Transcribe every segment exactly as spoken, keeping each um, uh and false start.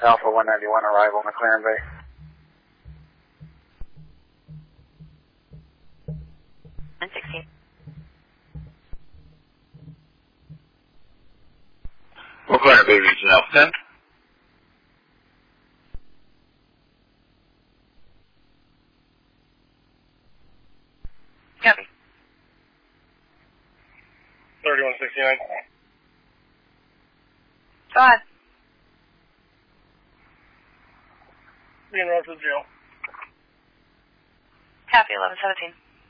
Alpha one ninety-one, arrival McLaren Bay. one sixteen. McLaren Bay, region Alpha ten. Copy. thirty-one sixty-nine. Go ahead. Being route to the jail. Copy, eleven seventeen.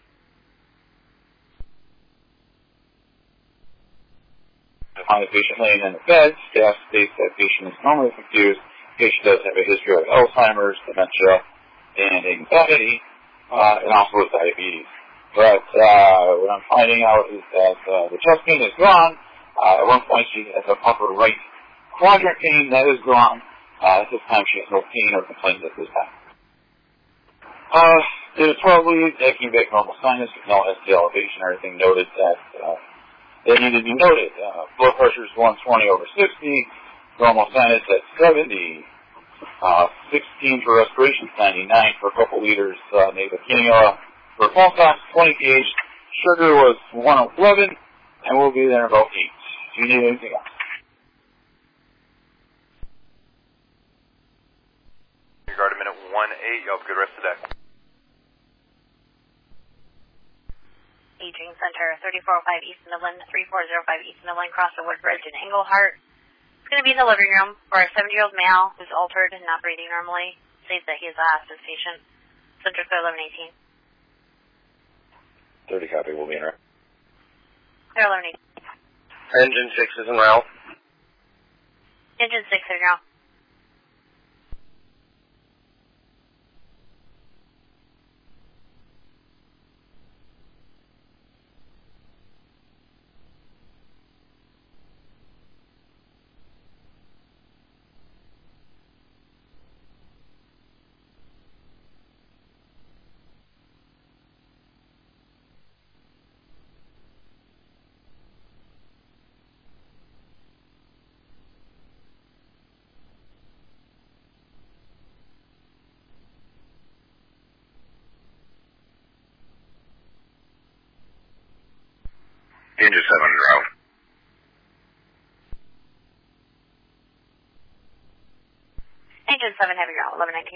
On the patient laying in the bed, staff states that patient is normally confused. Patient does have a history of Alzheimer's, dementia, and anxiety, uh, and also with diabetes. But uh, what I'm finding out is that uh, the chest pain is gone. Uh, at one point she has a upper right quadrant pain that is gone. Uh, at this time she has no pain or complaints at this time. Uh, did a twelve lead, that came back normal sinus with no S T elevation or anything noted that uh, that needed to be noted. Uh, blood pressure is one twenty over sixty, normal sinus at seventy, uh, sixteen for respiration, ninety-nine for a couple liters, uh, nasal cannula. For pulse ox, twenty pH, sugar was one eleven, and we'll be there in about eight. Do you need anything else? Regard a minute one eight, you have a good rest of the day. Aging Center, thirty-four oh five East Midland, thirty-four oh five East Midland, cross the Woodbridge in Englehart. It's going to be in the living room for a seventy-year-old male who's altered and not breathing normally. States that he is a hospice patient. Subject code eleven eighteen. thirty copy, we'll be in there. Clear eleven eighteen. Engine six is en route. Engine six is now. Engine seven en route. Engine seven heavy route, eleven nineteen.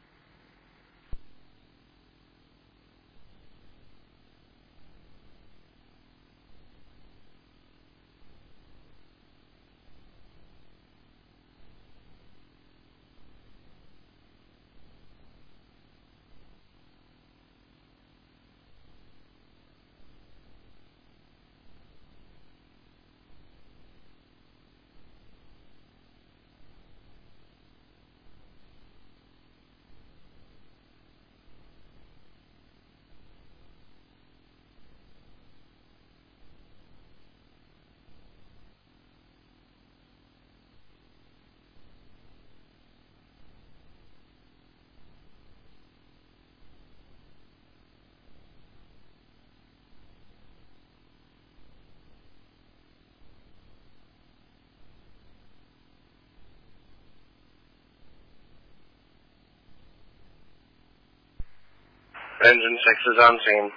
Engine six is on scene.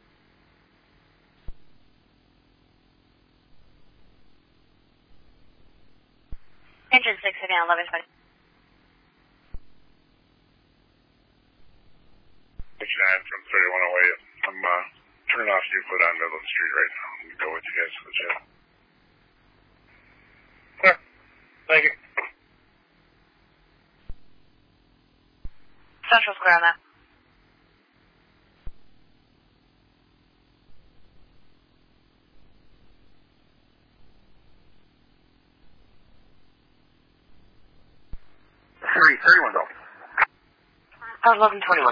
Engine six heavy on eleven twenty. nine from thirty-one oh eight. I'm uh, turning off Euclid on Midland Street right now. I'm going to go with you guys to the jail. Sure. Thank you. Central Square on that. Three, thirty-one go. Oh, eleven twenty-one.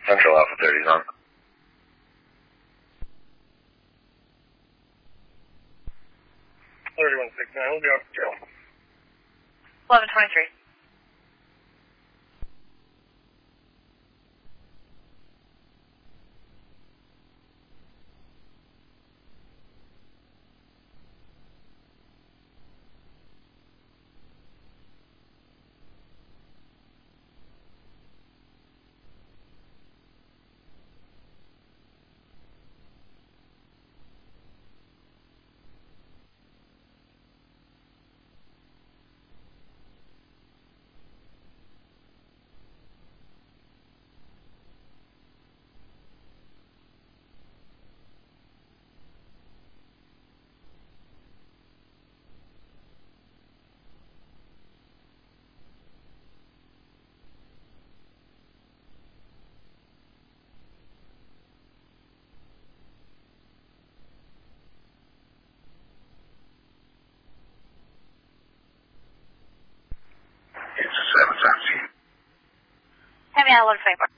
Central Alpha thirty is on. thirty-one sixty-nine, we'll be off the trail. eleven twenty-three. Heavy on eleven twenty-four.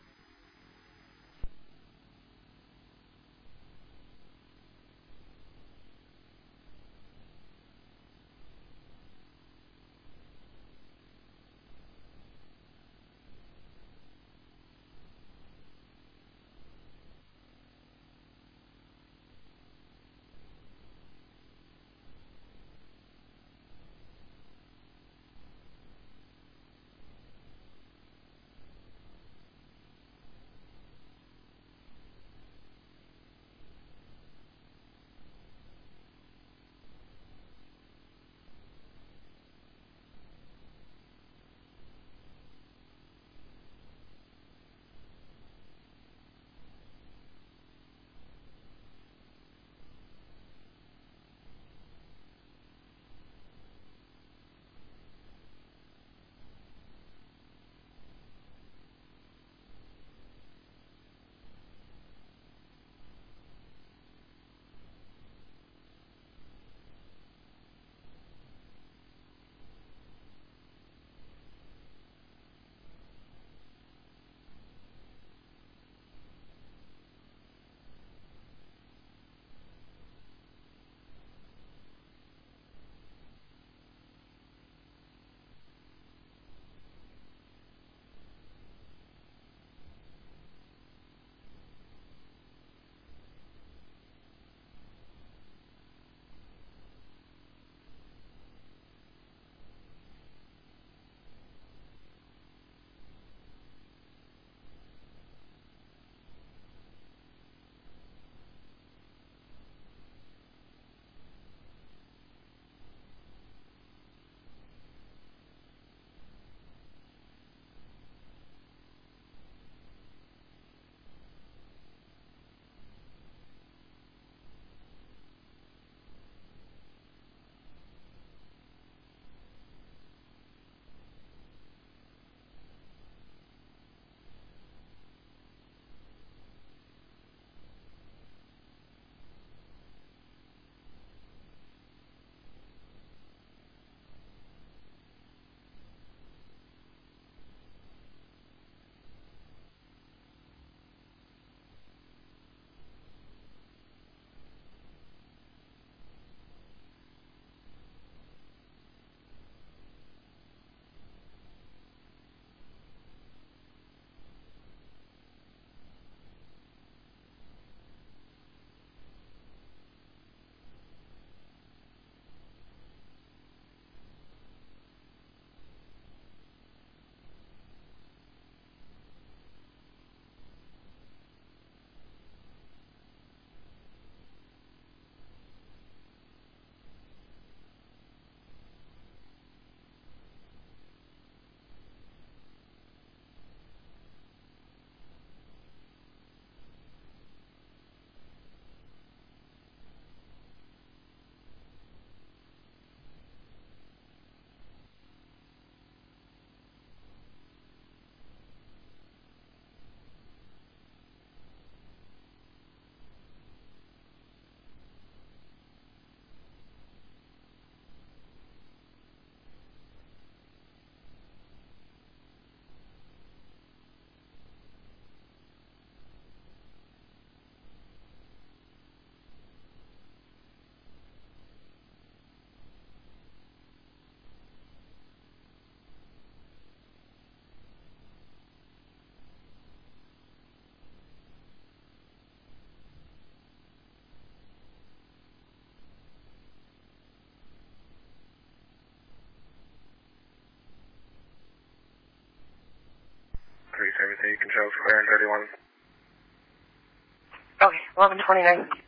clear and thirty-one. Okay, eleven twenty-nine.